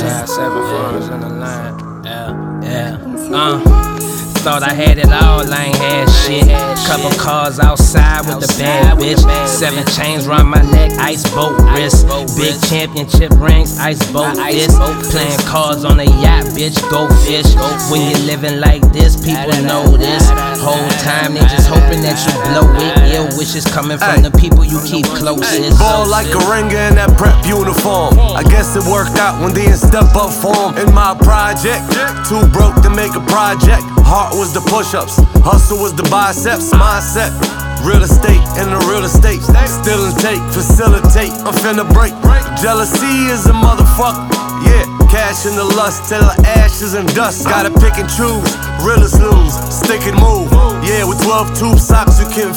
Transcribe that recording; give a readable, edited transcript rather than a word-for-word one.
Shot 7 phones in the line. Thought I had it all, I ain't had shit. Couple cars outside with the bad bitch. 7 chains round my neck, ice boat wrist. Big championship rings, ice boat fist. Playing cards on a yacht, bitch, go fish. When you're living like this, people know this. Whole time they just hoping that you blow it. Ill wishes coming from the people you keep closest. Ball like a ringer in that prep uniform. I guess it worked out when they in step up form. In my project, too broke to make a project. Heart was the push-ups, hustle was the biceps. Mindset, real estate and the real estate. Still and take, facilitate, I'm finna break. Jealousy is a motherfucker, yeah. Cash in the lust till the ashes and dust. Gotta pick and choose, realest lose, stick and move. Yeah, with 12 tube socks you can